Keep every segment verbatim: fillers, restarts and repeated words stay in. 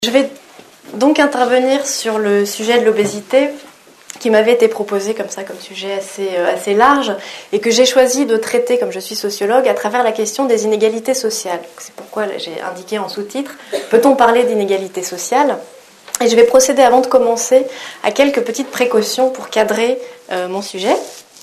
Je vais donc intervenir sur le sujet de l'obésité qui m'avait été proposé comme ça, comme sujet assez, euh, assez large et que j'ai choisi de traiter, comme je suis sociologue, à travers la question des inégalités sociales. C'est pourquoi j'ai indiqué en sous-titre « Peut-on parler d'inégalités sociales ?» Et je vais procéder avant de commencer à quelques petites précautions pour cadrer euh, mon sujet.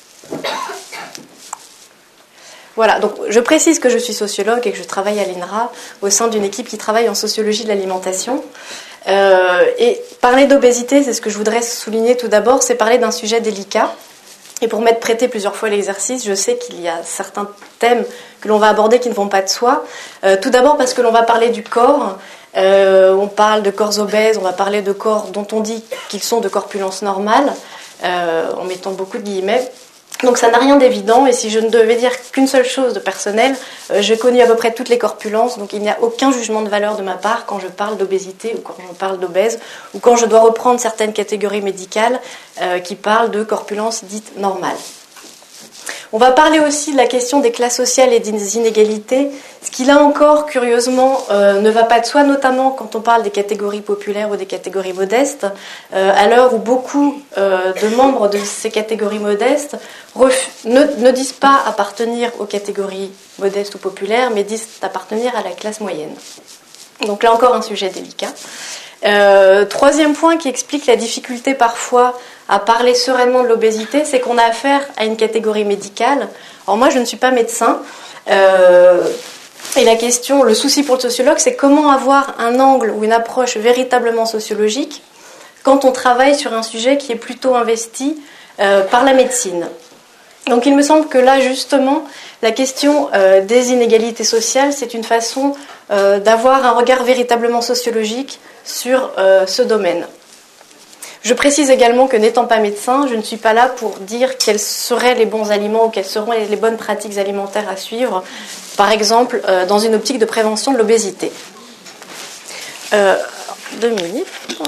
Voilà, donc je précise que je suis sociologue et que je travaille à l'I N R A au sein d'une équipe qui travaille en sociologie de l'alimentation. Euh, et parler d'obésité, c'est ce que je voudrais souligner tout d'abord, c'est parler d'un sujet délicat. Et pour m'être prêté plusieurs fois l'exercice, je sais qu'il y a certains thèmes que l'on va aborder qui ne vont pas de soi. Euh, tout d'abord parce que l'on va parler du corps. Euh, on parle de corps obèses, on va parler de corps dont on dit qu'ils sont de corpulence normale, euh, en mettant beaucoup de guillemets. Donc ça n'a rien d'évident, et si je ne devais dire qu'une seule chose de personnel, euh, j'ai connu à peu près toutes les corpulences, donc il n'y a aucun jugement de valeur de ma part quand je parle d'obésité ou quand je parle d'obèse, ou quand je dois reprendre certaines catégories médicales euh, qui parlent de corpulence dite normale. On va parler aussi de la question des classes sociales et des inégalités, ce qui là encore, curieusement, euh, ne va pas de soi, notamment quand on parle des catégories populaires ou des catégories modestes, euh, à l'heure où beaucoup euh, de membres de ces catégories modestes ref- ne, ne disent pas appartenir aux catégories modestes ou populaires, mais disent appartenir à la classe moyenne. Donc là encore un sujet délicat. Euh, troisième point qui explique la difficulté parfois à parler sereinement de l'obésité, c'est qu'on a affaire à une catégorie médicale. Alors moi je ne suis pas médecin, euh, et la question, le souci pour le sociologue, c'est comment avoir un angle ou une approche véritablement sociologique quand on travaille sur un sujet qui est plutôt investi euh, par la médecine. Donc il me semble que là justement la question euh, des inégalités sociales, c'est une façon euh, d'avoir un regard véritablement sociologique sur euh, ce domaine. Je précise également que n'étant pas médecin, je ne suis pas là pour dire quels seraient les bons aliments ou quelles seront les bonnes pratiques alimentaires à suivre, par exemple euh, dans une optique de prévention de l'obésité. Euh, deux minutes.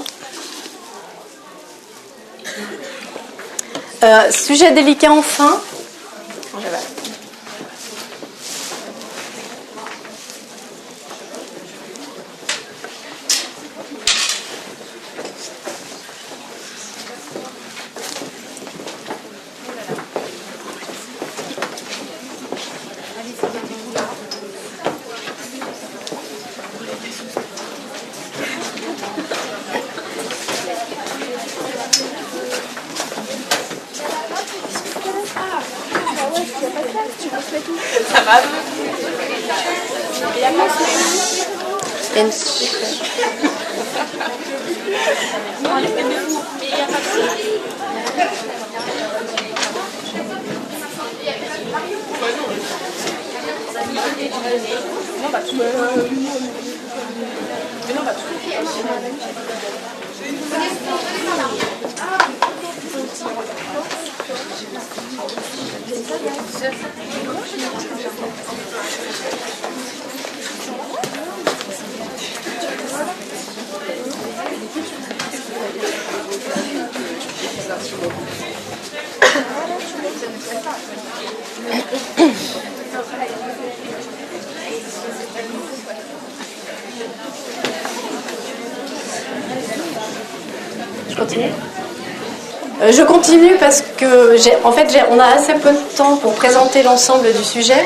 Euh, sujet délicat enfin. Ça va. Non, bah tout. Mais non, bah tout. Je continue euh, Je continue parce que, j'ai, en fait, j'ai, on a assez peu de temps pour présenter l'ensemble du sujet.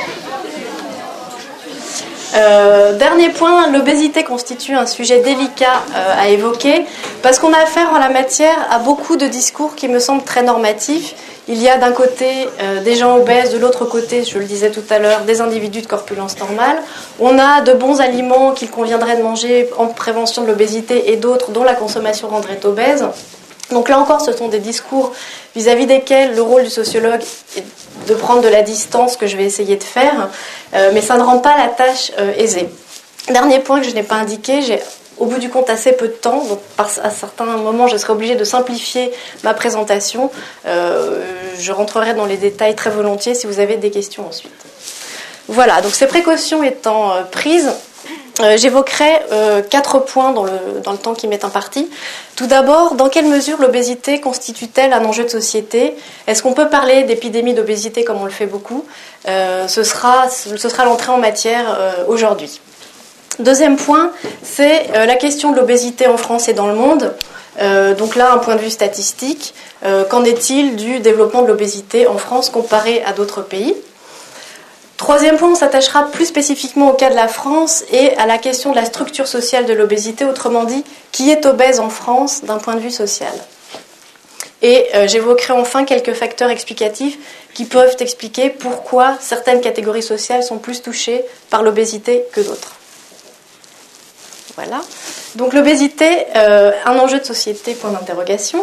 Euh, dernier point, l'obésité constitue un sujet délicat euh, à évoquer parce qu'on a affaire en la matière à beaucoup de discours qui me semblent très normatifs. Il y a d'un côté euh, des gens obèses, de l'autre côté, je le disais tout à l'heure, des individus de corpulence normale. On a de bons aliments qu'il conviendrait de manger en prévention de l'obésité et d'autres dont la consommation rendrait obèse. Donc là encore, ce sont des discours vis-à-vis desquels le rôle du sociologue est de prendre de la distance, que je vais essayer de faire, euh, mais ça ne rend pas la tâche euh, aisée. Dernier point que je n'ai pas indiqué, j'ai au bout du compte assez peu de temps, donc par, à certains moments je serai obligée de simplifier ma présentation. Euh, je rentrerai dans les détails très volontiers si vous avez des questions ensuite. Voilà, donc ces précautions étant euh, prises, Euh, j'évoquerai euh, quatre points dans le, dans le temps qui m'est imparti. Tout d'abord, dans quelle mesure l'obésité constitue-t-elle un enjeu de société ? Est-ce qu'on peut parler d'épidémie d'obésité comme on le fait beaucoup ? euh, Ce sera, ce sera l'entrée en matière euh, aujourd'hui. Deuxième point, c'est euh, la question de l'obésité en France et dans le monde. Euh, donc là, un point de vue statistique, euh, qu'en est-il du développement de l'obésité en France comparé à d'autres pays ? Troisième point, on s'attachera plus spécifiquement au cas de la France et à la question de la structure sociale de l'obésité, autrement dit, qui est obèse en France d'un point de vue social. Et euh, j'évoquerai enfin quelques facteurs explicatifs qui peuvent expliquer pourquoi certaines catégories sociales sont plus touchées par l'obésité que d'autres. Voilà. Donc l'obésité, euh, un enjeu de société, point d'interrogation.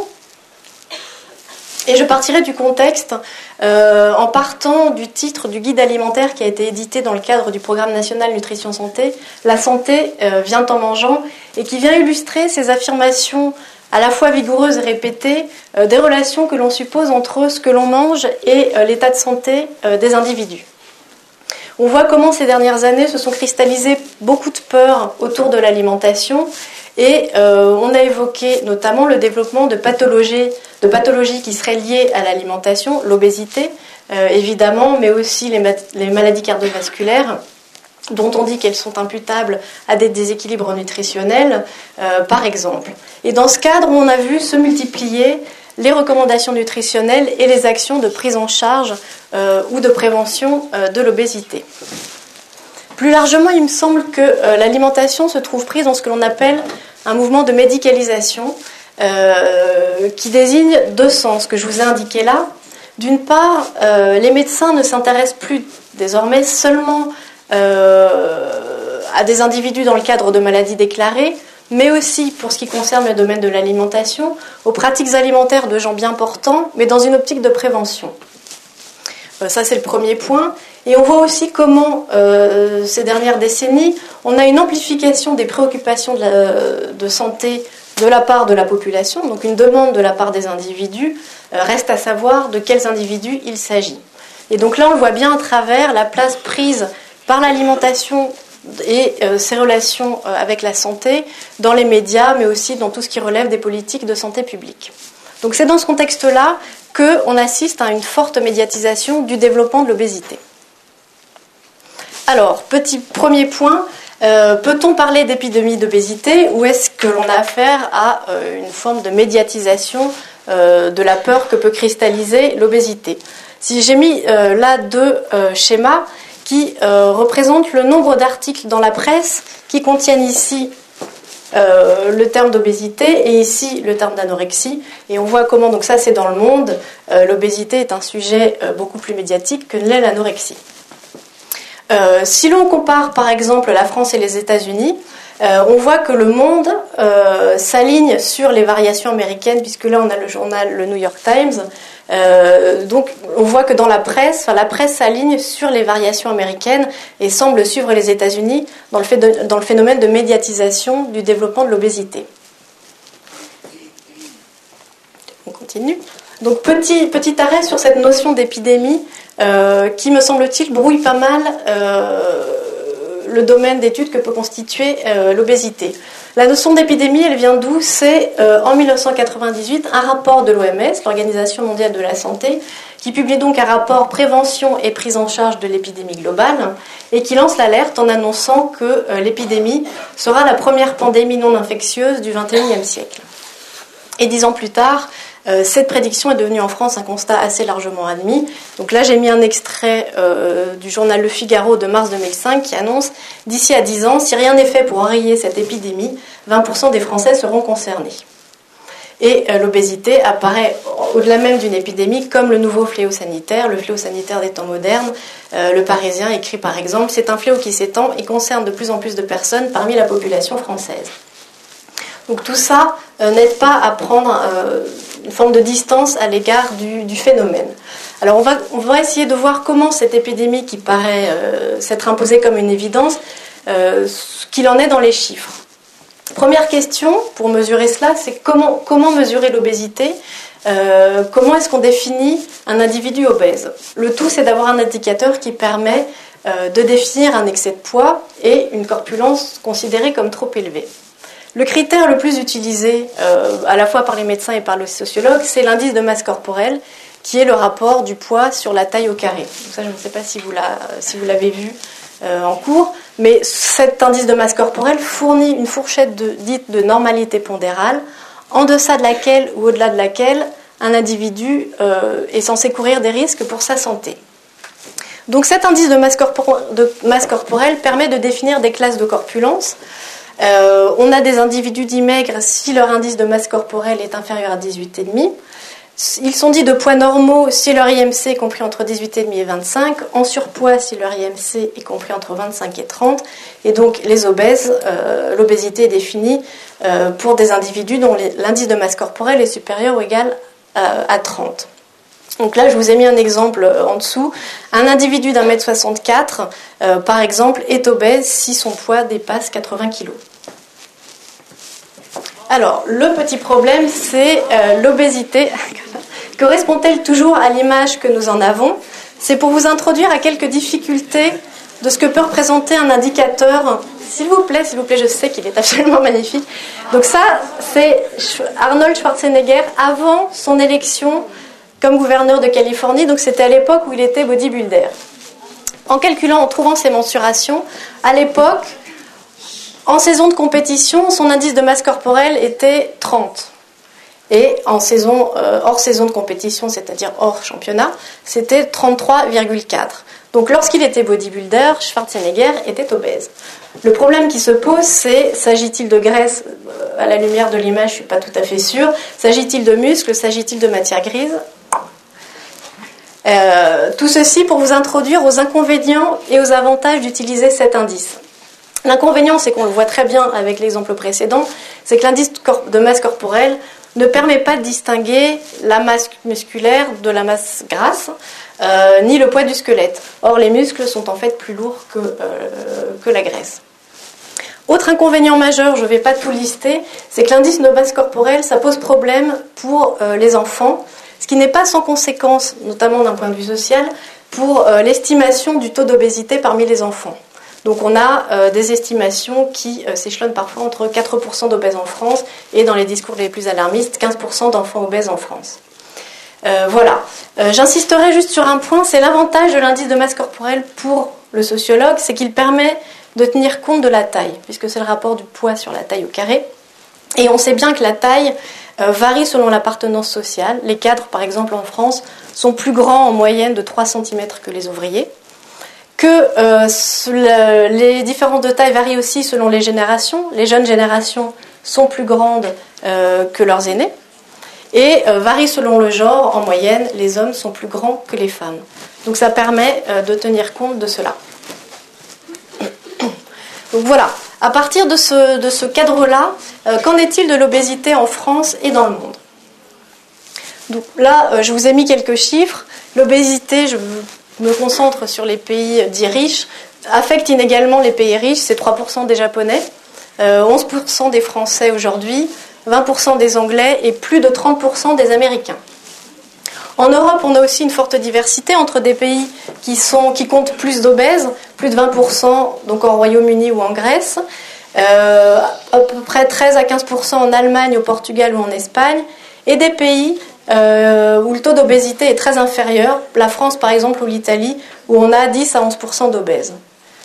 Et je partirai du contexte euh, en partant du titre du guide alimentaire qui a été édité dans le cadre du programme national Nutrition Santé, La santé euh, vient en mangeant, et qui vient illustrer ces affirmations à la fois vigoureuses et répétées euh, des relations que l'on suppose entre ce que l'on mange et euh, l'état de santé euh, des individus. On voit comment ces dernières années se sont cristallisées beaucoup de peurs autour de l'alimentation. Et euh, on a évoqué notamment le développement de pathologies, de pathologies qui seraient liées à l'alimentation, l'obésité euh, évidemment, mais aussi les, ma- les maladies cardiovasculaires, dont on dit qu'elles sont imputables à des déséquilibres nutritionnels, euh, par exemple. Et dans ce cadre, on a vu se multiplier les recommandations nutritionnelles et les actions de prise en charge euh, ou de prévention euh, de l'obésité. Plus largement, il me semble que euh, l'alimentation se trouve prise dans ce que l'on appelle un mouvement de médicalisation euh, qui désigne deux sens que je vous ai indiqués là. D'une part, euh, les médecins ne s'intéressent plus désormais seulement euh, à des individus dans le cadre de maladies déclarées, mais aussi, pour ce qui concerne le domaine de l'alimentation, aux pratiques alimentaires de gens bien portants, mais dans une optique de prévention. Euh, ça, c'est le premier point. Et on voit aussi comment, euh, ces dernières décennies, on a une amplification des préoccupations de, la, de santé de la part de la population, donc une demande de la part des individus. Euh, reste à savoir de quels individus il s'agit. Et donc là, on le voit bien à travers la place prise par l'alimentation et euh, ses relations euh, avec la santé dans les médias, mais aussi dans tout ce qui relève des politiques de santé publique. Donc c'est dans ce contexte-là qu'on assiste à une forte médiatisation du développement de l'obésité. Alors, petit premier point, euh, peut-on parler d'épidémie d'obésité ou est-ce que l'on a affaire à euh, une forme de médiatisation euh, de la peur que peut cristalliser l'obésité ? Si j'ai mis euh, là deux euh, schémas qui euh, représentent le nombre d'articles dans la presse qui contiennent ici euh, le terme d'obésité et ici le terme d'anorexie, et on voit comment, donc ça c'est dans le monde, euh, l'obésité est un sujet euh, beaucoup plus médiatique que l'est l'anorexie. Euh, si l'on compare par exemple la France et les États-Unis, euh, on voit que le monde euh, s'aligne sur les variations américaines, puisque là on a le journal le New York Times. Euh, donc on voit que dans la presse, enfin, la presse s'aligne sur les variations américaines et semble suivre les États-Unis dans le, fait de, dans le phénomène de médiatisation du développement de l'obésité. On continue. Donc petit, petit arrêt sur cette notion d'épidémie euh, qui, me semble-t-il, brouille pas mal euh, le domaine d'étude que peut constituer euh, l'obésité. La notion d'épidémie, elle vient d'où ? C'est euh, en dix-neuf cent quatre-vingt-dix-huit un rapport de l'O M S, l'Organisation mondiale de la santé, qui publie donc un rapport prévention et prise en charge de l'épidémie globale et qui lance l'alerte en annonçant que euh, l'épidémie sera la première pandémie non infectieuse du vingt et unième siècle. Et dix ans plus tard, Euh, cette prédiction est devenue en France un constat assez largement admis. Donc là, j'ai mis un extrait euh, du journal Le Figaro de mars deux mille cinq qui annonce « D'ici à dix ans, si rien n'est fait pour enrayer cette épidémie, vingt pour cent des Français seront concernés. » Et euh, l'obésité apparaît au-delà même d'une épidémie comme le nouveau fléau sanitaire, le fléau sanitaire des temps modernes. Euh, le Parisien écrit par exemple « C'est un fléau qui s'étend et concerne de plus en plus de personnes parmi la population française. » Donc tout ça euh, n'aide pas à prendre euh, une forme de distance à l'égard du, du phénomène. Alors on va, on va essayer de voir comment cette épidémie qui paraît euh, s'être imposée comme une évidence, euh, ce qu'il en est dans les chiffres. Première question pour mesurer cela, c'est comment, comment mesurer l'obésité, euh, comment est-ce qu'on définit un individu obèse. Le tout, c'est d'avoir un indicateur qui permet euh, de définir un excès de poids et une corpulence considérée comme trop élevée. Le critère le plus utilisé, euh, à la fois par les médecins et par les sociologues, c'est l'indice de masse corporelle, qui est le rapport du poids sur la taille au carré. Donc ça, je ne sais pas si vous, la, si vous l'avez vu euh, en cours. mais cet indice de masse corporelle fournit une fourchette de, dite de normalité pondérale, en deçà de laquelle ou au-delà de laquelle un individu euh, est censé courir des risques pour sa santé. Donc cet indice de masse, corpor- de masse corporelle permet de définir des classes de corpulence. Euh, on a des individus dits maigres si leur indice de masse corporelle est inférieur à dix-huit virgule cinq. Ils sont dits de poids normaux si leur I M C est compris entre dix-huit virgule cinq et vingt-cinq, en surpoids si leur I M C est compris entre vingt-cinq et trente, et donc les obèses, euh, l'obésité est définie euh, pour des individus dont les, l'indice de masse corporelle est supérieur ou égal à, à trente. Donc là, je vous ai mis un exemple en dessous. Un individu d'un mètre soixante-quatre, euh, par exemple, est obèse si son poids dépasse quatre-vingts kilos. Alors, le petit problème, c'est euh, l'obésité. Correspond-elle toujours à l'image que nous en avons ? C'est pour vous introduire à quelques difficultés de ce que peut représenter un indicateur. S'il vous plaît, s'il vous plaît, je sais qu'il est absolument magnifique. Donc ça, c'est Arnold Schwarzenegger avant son élection comme gouverneur de Californie. Donc c'était à l'époque où il était bodybuilder. En calculant, en trouvant ses mensurations, à l'époque, en saison de compétition, son indice de masse corporelle était trente. Et en saison, euh, hors saison de compétition, c'est-à-dire hors championnat, c'était trente-trois virgule quatre. Donc lorsqu'il était bodybuilder, Schwarzenegger était obèse. Le problème qui se pose, c'est s'agit-il de graisse ? À la lumière de l'image, je ne suis pas tout à fait sûre. S'agit-il de muscles ? S'agit-il de matière grise ? euh, Tout ceci pour vous introduire aux inconvénients et aux avantages d'utiliser cet indice. L'inconvénient, c'est qu'on le voit très bien avec l'exemple précédent, c'est que l'indice de masse corporelle ne permet pas de distinguer la masse musculaire de la masse grasse, euh, ni le poids du squelette. Or, les muscles sont en fait plus lourds que, euh, que la graisse. Autre inconvénient majeur, je ne vais pas tout lister, c'est que l'indice de masse corporelle, ça pose problème pour euh, les enfants, ce qui n'est pas sans conséquence, notamment d'un point de vue social, pour euh, l'estimation du taux d'obésité parmi les enfants. Donc on a euh, des estimations qui euh, s'échelonnent parfois entre quatre pour cent d'obèses en France et dans les discours les plus alarmistes, quinze pour cent d'enfants obèses en France. Euh, voilà. Euh, j'insisterai juste sur un point, c'est l'avantage de l'indice de masse corporelle pour le sociologue, c'est qu'il permet de tenir compte de la taille, puisque c'est le rapport du poids sur la taille au carré. Et on sait bien que la taille euh, varie selon l'appartenance sociale. Les cadres, par exemple, en France, sont plus grands en moyenne de trois centimètres que les ouvriers. Que euh, le, les différences de taille varient aussi selon les générations. Les jeunes générations sont plus grandes euh, que leurs aînés. Et euh, varient selon le genre. En moyenne, les hommes sont plus grands que les femmes. Donc ça permet euh, de tenir compte de cela. Donc voilà, à partir de ce, de ce cadre-là, euh, qu'en est-il de l'obésité en France et dans le monde ? Donc là, euh, je vous ai mis quelques chiffres. L'obésité, je me concentre sur les pays dits riches, affecte inégalement les pays riches, c'est trois pour cent des Japonais, euh, onze pour cent des Français aujourd'hui, vingt pour cent des Anglais et plus de trente pour cent des Américains. En Europe, on a aussi une forte diversité entre des pays qui, sont, qui comptent plus d'obèses, plus de vingt pour cent donc en Royaume-Uni ou en Grèce, euh, à peu près treize à quinze pour cent en Allemagne, au Portugal ou en Espagne, et des pays euh, où le taux d'obésité est très inférieur, la France par exemple ou l'Italie, où on a dix à onze pour cent d'obèses.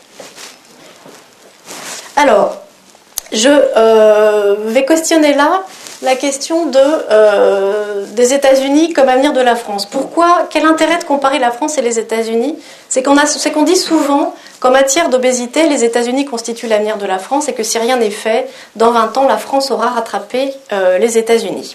Alors, je euh, vais questionner là la question de, euh, des États-Unis comme avenir de la France. Pourquoi ? Quel intérêt de comparer la France et les États-Unis ? C'est qu'on, a, c'est qu'on dit souvent qu'en matière d'obésité, les États-Unis constituent l'avenir de la France et que si rien n'est fait, dans vingt ans, la France aura rattrapé euh, les États-Unis.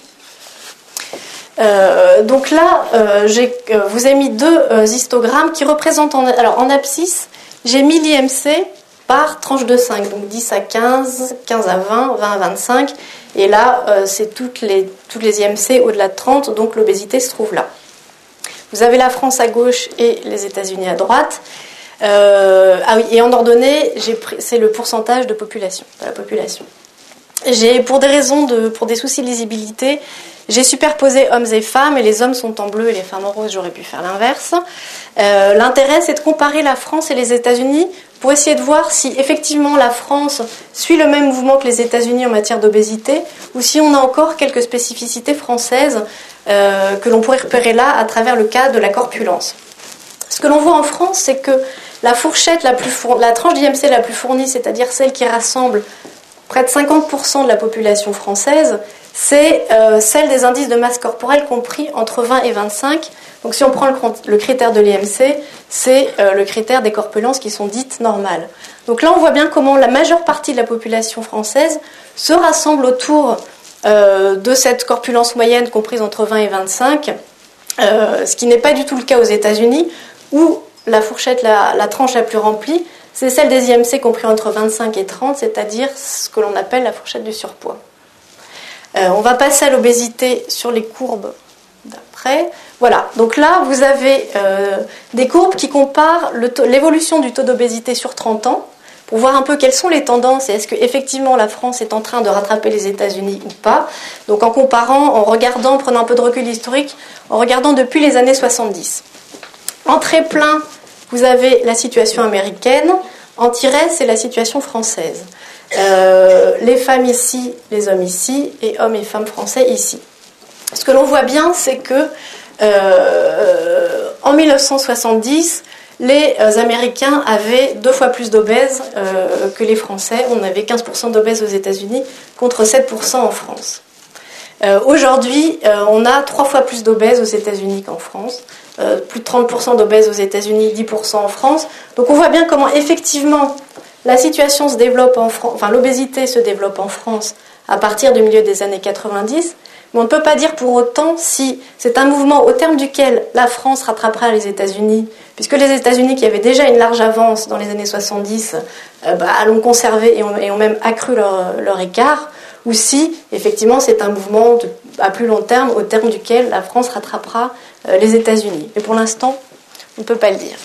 Euh, donc là, euh, je euh, vous ai mis deux euh, histogrammes qui représentent, en, alors en abscisse, j'ai mis l'I M C par tranche de cinq, donc dix à quinze, quinze à vingt, vingt à vingt-cinq, et là, euh, c'est toutes les, toutes les I M C au-delà de trente, donc l'obésité se trouve là. Vous avez la France à gauche et les États-Unis à droite. Euh, ah oui, et en ordonnée, j'ai pris, c'est le pourcentage de population, de la population. J'ai, pour des raisons de, pour des soucis de lisibilité, j'ai superposé hommes et femmes, et les hommes sont en bleu et les femmes en rose, j'aurais pu faire l'inverse. Euh, l'intérêt, c'est de comparer la France et les États-Unis pour essayer de voir si effectivement la France suit le même mouvement que les États-Unis en matière d'obésité, ou si on a encore quelques spécificités françaises euh, que l'on pourrait repérer là à travers le cas de la corpulence. Ce que l'on voit en France, c'est que la fourchette, la, plus four... la tranche d'I M C la plus fournie, c'est-à-dire celle qui rassemble près de cinquante pour cent de la population française, c'est euh, celle des indices de masse corporelle compris entre vingt et vingt-cinq. Donc si on prend le, le critère de l'I M C, c'est euh, le critère des corpulences qui sont dites normales. Donc là, on voit bien comment la majeure partie de la population française se rassemble autour euh, de cette corpulence moyenne comprise entre vingt et vingt-cinq, euh, ce qui n'est pas du tout le cas aux États-Unis, où la fourchette, la, la tranche la plus remplie, c'est celle des I M C compris entre vingt-cinq et trente, c'est-à-dire ce que l'on appelle la fourchette du surpoids. Euh, on va passer à l'obésité sur les courbes d'après. Voilà, donc là, vous avez euh, des courbes qui comparent le taux, l'évolution du taux d'obésité sur trente ans, pour voir un peu quelles sont les tendances et est-ce qu'effectivement la France est en train de rattraper les États-Unis ou pas. Donc en comparant, en regardant, en prenant un peu de recul historique, en regardant depuis les années soixante-dix. En très plein, vous avez la situation américaine. En tiret, c'est la situation française. Euh, les femmes ici, les hommes ici, et hommes et femmes français ici. Ce que l'on voit bien, c'est que euh, en mille neuf cent soixante-dix, les Américains avaient deux fois plus d'obèses euh, que les Français. On avait quinze pour cent d'obèses aux États-Unis contre sept pour cent en France. Euh, aujourd'hui, euh, on a trois fois plus d'obèses aux États-Unis qu'en France. Euh, plus de trente pour cent d'obèses aux États-Unis, dix pour cent en France. Donc on voit bien comment effectivement la situation se développe en France, enfin l'obésité se développe en France à partir du milieu des années quatre-vingt-dix. Mais on ne peut pas dire pour autant si c'est un mouvement au terme duquel la France rattrapera les États-Unis, puisque les États-Unis, qui avaient déjà une large avance dans les années soixante-dix, euh, bah, l'ont conservé et ont, et ont même accru leur, leur écart, ou si, effectivement, c'est un mouvement de, à plus long terme, au terme duquel la France rattrapera euh, les États-Unis. Mais pour l'instant, on ne peut pas le dire.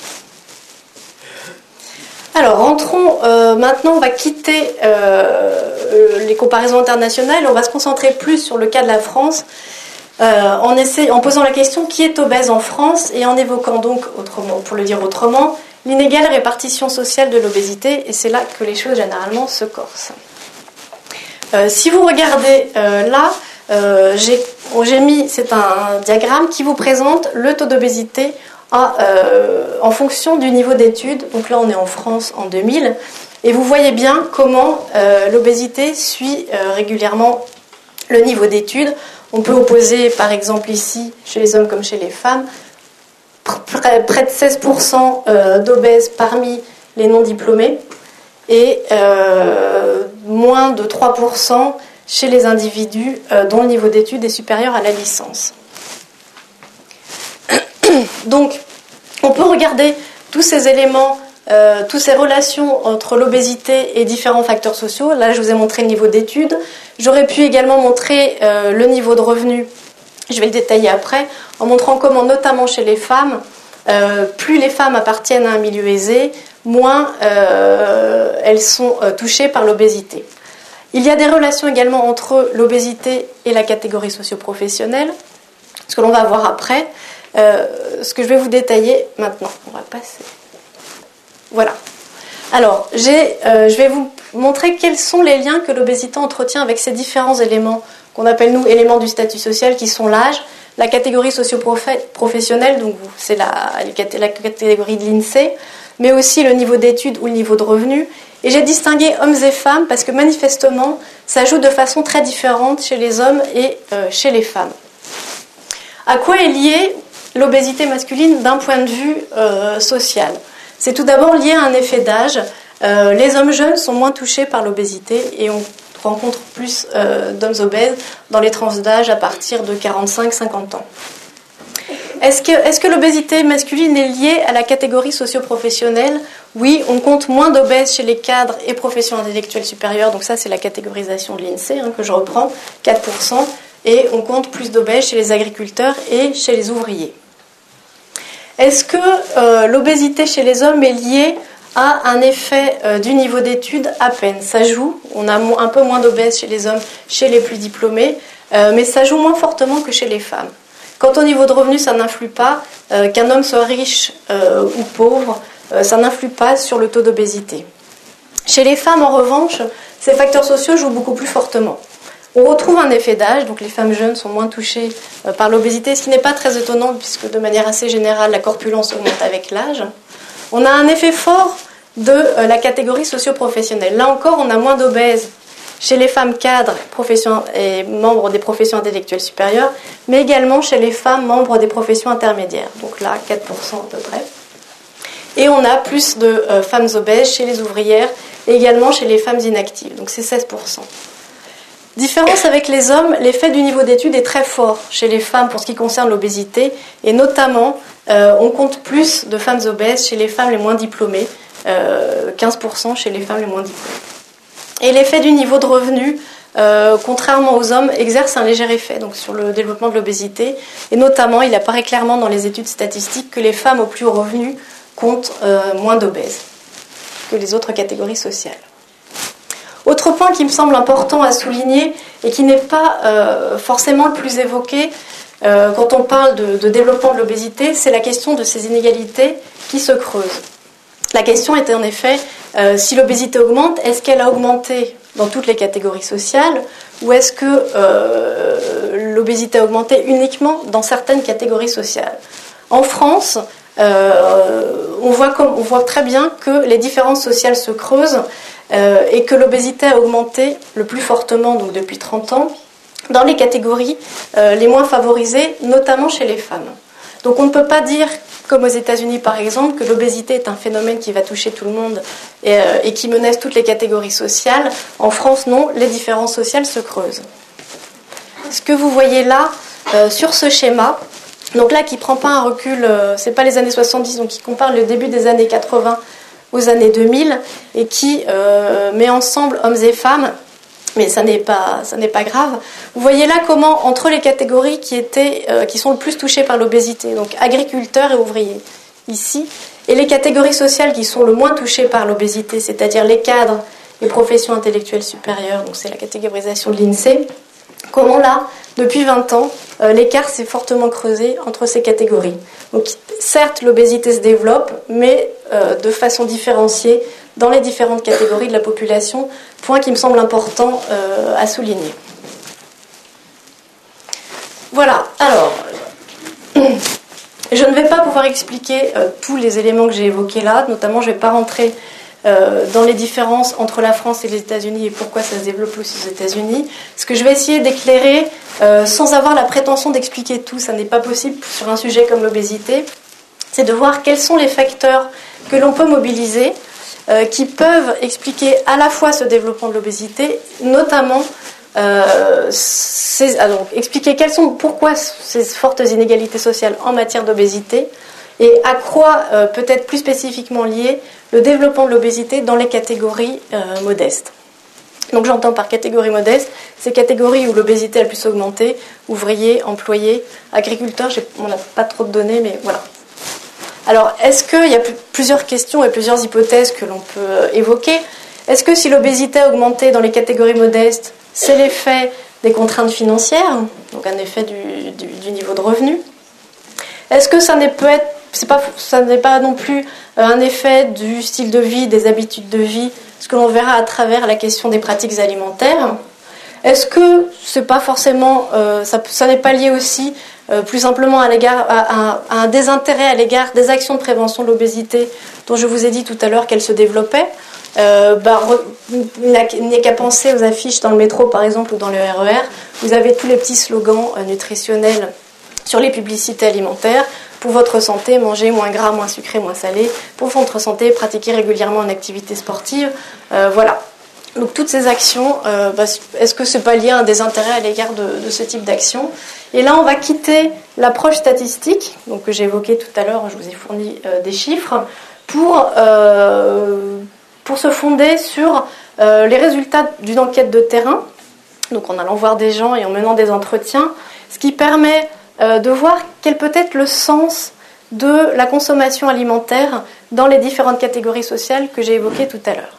Alors, rentrons, euh, maintenant, on va quitter euh, les comparaisons internationales, on va se concentrer plus sur le cas de la France, euh, en, essaie, en posant la question qui est obèse en France et en évoquant donc, autrement, pour le dire autrement, l'inégale répartition sociale de l'obésité, et c'est là que les choses généralement se corsent. Euh, si vous regardez euh, là, euh, j'ai, j'ai mis, c'est un diagramme qui vous présente le taux d'obésité à, euh, en fonction du niveau d'études. Donc là, on est en France en deux mille, et vous voyez bien comment euh, l'obésité suit euh, régulièrement le niveau d'études. On peut opposer, par exemple ici, chez les hommes comme chez les femmes, près, près de seize pour cent euh, d'obèses parmi les non-diplômés, et euh, moins de trois pour cent chez les individus euh, dont le niveau d'études est supérieur à la licence. Donc, on peut regarder tous ces éléments, euh, toutes ces relations entre l'obésité et différents facteurs sociaux. Là, je vous ai montré le niveau d'études. J'aurais pu également montrer euh, le niveau de revenu. Je vais le détailler après, en montrant comment, notamment chez les femmes, euh, plus les femmes appartiennent à un milieu aisé, moins euh, elles sont euh, touchées par l'obésité. Il y a des relations également entre l'obésité et la catégorie socio-professionnelle, ce que l'on va voir après. Euh, ce que je vais vous détailler maintenant. On va passer. Voilà. Alors, j'ai, euh, je vais vous montrer quels sont les liens que l'obésité entretient avec ces différents éléments qu'on appelle, nous, éléments du statut social, qui sont l'âge, la catégorie socio-professionnelle, donc c'est la, la catégorie de l'INSEE, mais aussi le niveau d'études ou le niveau de revenu. Et j'ai distingué hommes et femmes parce que manifestement, ça joue de façon très différente chez les hommes et euh, chez les femmes. À quoi est liée l'obésité masculine d'un point de vue euh, social? C'est tout d'abord lié à un effet d'âge. Euh, les hommes jeunes sont moins touchés par l'obésité et on rencontre plus euh, d'hommes obèses dans les tranches d'âge à partir de quarante-cinq à cinquante ans. Est-ce que, est-ce que l'obésité masculine est liée à la catégorie socio-professionnelle? Oui, on compte moins d'obèses chez les cadres et professions intellectuelles supérieures, donc ça c'est la catégorisation de l'INSEE hein, que je reprends, quatre pour cent, et on compte plus d'obèses chez les agriculteurs et chez les ouvriers. Est-ce que euh, l'obésité chez les hommes est liée à un effet euh, du niveau d'études? À peine, ça joue, on a un peu moins d'obèses chez les hommes, chez les plus diplômés, euh, mais ça joue moins fortement que chez les femmes. Quant au niveau de revenu, ça n'influe pas, euh, qu'un homme soit riche euh, ou pauvre, euh, ça n'influe pas sur le taux d'obésité. Chez les femmes, en revanche, ces facteurs sociaux jouent beaucoup plus fortement. On retrouve un effet d'âge, donc les femmes jeunes sont moins touchées par l'obésité, ce qui n'est pas très étonnant puisque de manière assez générale, la corpulence augmente avec l'âge. On a un effet fort de euh, la catégorie socio-professionnelle. Là encore, on a moins d'obèses chez les femmes cadres et membres des professions intellectuelles supérieures, mais également chez les femmes membres des professions intermédiaires. Donc là, quatre pour cent à peu près. Et on a plus de euh, femmes obèses chez les ouvrières et également chez les femmes inactives. Donc c'est seize pour cent. Différence avec les hommes, l'effet du niveau d'études est très fort chez les femmes pour ce qui concerne l'obésité. Et notamment, euh, on compte plus de femmes obèses chez les femmes les moins diplômées, euh, quinze pour cent chez les femmes les moins diplômées. Et l'effet du niveau de revenu, euh, contrairement aux hommes, exerce un léger effet donc, sur le développement de l'obésité. Et notamment, il apparaît clairement dans les études statistiques que les femmes aux plus hauts revenus comptent euh, moins d'obèses que les autres catégories sociales. Autre point qui me semble important à souligner et qui n'est pas euh, forcément le plus évoqué euh, quand on parle de, de développement de l'obésité, c'est la question de ces inégalités qui se creusent. La question était en effet, euh, si l'obésité augmente, est-ce qu'elle a augmenté dans toutes les catégories sociales ou est-ce que euh, l'obésité a augmenté uniquement dans certaines catégories sociales ? En France, euh, on, voit comme, on voit très bien que les différences sociales se creusent euh, et que l'obésité a augmenté le plus fortement donc depuis trente ans dans les catégories euh, les moins favorisées, notamment chez les femmes. Donc on ne peut pas dire, comme aux États-Unis par exemple, que l'obésité est un phénomène qui va toucher tout le monde et, euh, et qui menace toutes les catégories sociales. En France, non, les différences sociales se creusent. Ce que vous voyez là, euh, sur ce schéma, donc là qui ne prend pas un recul, euh, ce n'est pas les années soixante-dix, donc qui compare le début des années quatre-vingts aux années deux mille et qui euh, met ensemble hommes et femmes. Mais ça n'est pas, ça n'est pas grave. Vous voyez là comment, entre les catégories qui, étaient, euh, qui sont le plus touchées par l'obésité, donc agriculteurs et ouvriers, ici, et les catégories sociales qui sont le moins touchées par l'obésité, c'est-à-dire les cadres, les professions intellectuelles supérieures, donc c'est la catégorisation de l'INSEE, comment là, depuis vingt ans, euh, l'écart s'est fortement creusé entre ces catégories. Donc certes, l'obésité se développe, mais euh, de façon différenciée, dans les différentes catégories de la population, point qui me semble important euh, à souligner. Voilà, alors, je ne vais pas pouvoir expliquer euh, tous les éléments que j'ai évoqués là, notamment je ne vais pas rentrer euh, dans les différences entre la France et les États-Unis et pourquoi ça se développe aussi aux États-Unis. Ce que je vais essayer d'éclairer, euh, sans avoir la prétention d'expliquer tout, ça n'est pas possible sur un sujet comme l'obésité, c'est de voir quels sont les facteurs que l'on peut mobiliser Euh, qui peuvent expliquer à la fois ce développement de l'obésité, notamment euh, ces, alors, expliquer quelles sont, pourquoi ces fortes inégalités sociales en matière d'obésité et à quoi euh, peut-être plus spécifiquement lié le développement de l'obésité dans les catégories euh, modestes. Donc j'entends par catégorie modeste ces catégories où l'obésité a le plus augmenté, ouvriers, employés, agriculteurs, on n'a pas trop de données, mais voilà. Alors, est-ce qu'il y a plusieurs questions et plusieurs hypothèses que l'on peut évoquer ? Est-ce que si l'obésité a augmenté dans les catégories modestes, c'est l'effet des contraintes financières, donc un effet du, du, du niveau de revenu ? Est-ce que ça n'est, peut être, c'est pas, ça n'est pas non plus un effet du style de vie, des habitudes de vie, ce que l'on verra à travers la question des pratiques alimentaires ? Est-ce que c'est pas forcément, euh, ça, ça n'est pas lié aussi Euh, plus simplement à, l'égard, à, à, à un désintérêt à l'égard des actions de prévention de l'obésité dont je vous ai dit tout à l'heure qu'elles se développaient. Euh, bah, il n'y a qu'à penser aux affiches dans le métro par exemple ou dans le R E R. Vous avez tous les petits slogans euh, nutritionnels sur les publicités alimentaires. Pour votre santé, mangez moins gras, moins sucré, moins salé. Pour votre santé, pratiquez régulièrement une activité sportive. Euh, voilà. Donc toutes ces actions, euh, bah, est-ce que ce n'est pas lié à un désintérêt à l'égard de, de ce type d'action ? Et là, on va quitter l'approche statistique, donc que j'ai évoquée tout à l'heure, je vous ai fourni euh, des chiffres, pour, euh, pour se fonder sur euh, les résultats d'une enquête de terrain, donc en allant voir des gens et en menant des entretiens, ce qui permet euh, de voir quel peut être le sens de la consommation alimentaire dans les différentes catégories sociales que j'ai évoquées tout à l'heure.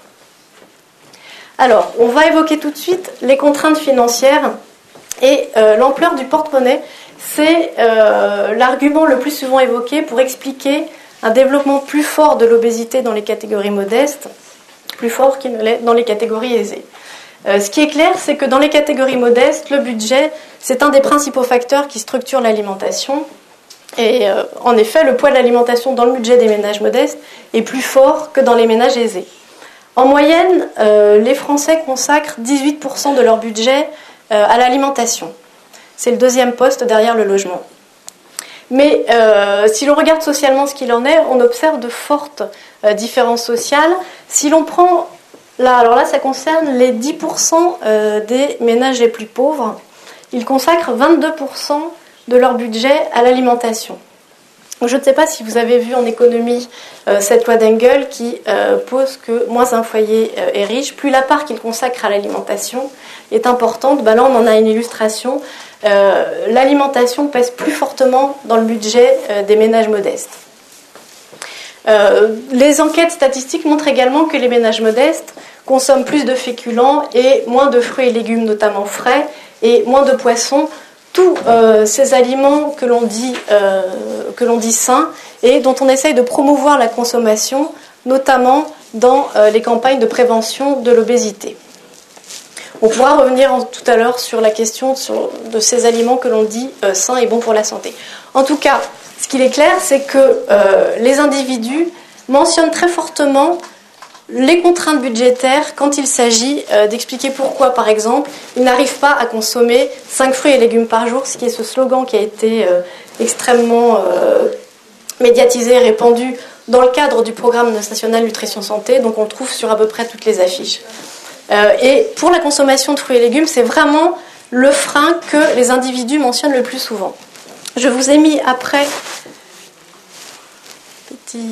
Alors, on va évoquer tout de suite les contraintes financières et euh, l'ampleur du porte-monnaie. C'est euh, l'argument le plus souvent évoqué pour expliquer un développement plus fort de l'obésité dans les catégories modestes, plus fort qu'il ne l'est dans les catégories aisées. Euh, ce qui est clair, c'est que dans les catégories modestes, le budget, c'est un des principaux facteurs qui structure l'alimentation. Et euh, en effet, le poids de l'alimentation dans le budget des ménages modestes est plus fort que dans les ménages aisés. En moyenne, euh, les Français consacrent dix-huit pour cent de leur budget euh, à l'alimentation. C'est le deuxième poste derrière le logement. Mais euh, si l'on regarde socialement ce qu'il en est, on observe de fortes euh, différences sociales. Si l'on prend, là, alors là ça concerne les dix pour cent euh, des ménages les plus pauvres, ils consacrent vingt-deux pour cent de leur budget à l'alimentation. Je ne sais pas si vous avez vu en économie euh, cette loi d'Engel qui euh, pose que moins un foyer euh, est riche, plus la part qu'il consacre à l'alimentation est importante. Ben là, on en a une illustration. Euh, l'alimentation pèse plus fortement dans le budget euh, des ménages modestes. Euh, les enquêtes statistiques montrent également que les ménages modestes consomment plus de féculents et moins de fruits et légumes, notamment frais, et moins de poissons. Tous euh, ces aliments que l'on dit, euh, que l'on dit sains et dont on essaye de promouvoir la consommation, notamment dans euh, les campagnes de prévention de l'obésité. On pourra revenir en, tout à l'heure sur la question sur, de ces aliments que l'on dit euh, sains et bons pour la santé. En tout cas, ce qu'il est clair, c'est que euh, les individus mentionnent très fortement les contraintes budgétaires quand il s'agit euh, d'expliquer pourquoi, par exemple, ils n'arrivent pas à consommer cinq fruits et légumes par jour, ce qui est ce slogan qui a été euh, extrêmement euh, médiatisé et répandu dans le cadre du programme national Nutrition Santé, donc on le trouve sur à peu près toutes les affiches. Euh, et pour la consommation de fruits et légumes, c'est vraiment le frein que les individus mentionnent le plus souvent. Je vous ai mis après petit...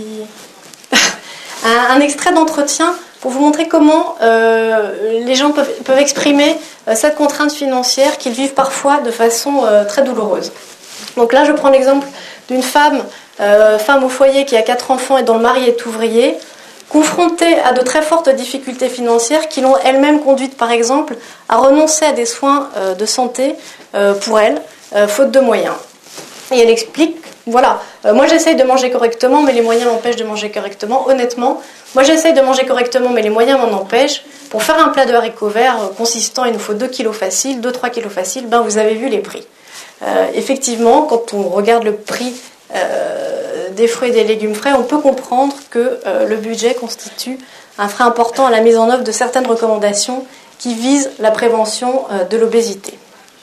un, un extrait d'entretien pour vous montrer comment euh, les gens peuvent, peuvent exprimer euh, cette contrainte financière qu'ils vivent parfois de façon euh, très douloureuse. Donc là, je prends l'exemple d'une femme, euh, femme au foyer qui a quatre enfants et dont le mari est ouvrier, confrontée à de très fortes difficultés financières qui l'ont elle-même conduite, par exemple, à renoncer à des soins euh, de santé euh, pour elle, euh, faute de moyens. Et elle explique, voilà, euh, moi j'essaye de manger correctement, mais les moyens m'empêchent de manger correctement. Honnêtement, moi j'essaye de manger correctement, mais les moyens m'en empêchent. Pour faire un plat de haricots verts euh, consistant, il nous faut deux kilos faciles, deux à trois kilos faciles, ben vous avez vu les prix. Euh, effectivement, quand on regarde le prix euh, des fruits et des légumes frais, on peut comprendre que euh, le budget constitue un frein important à la mise en œuvre de certaines recommandations qui visent la prévention euh, de l'obésité.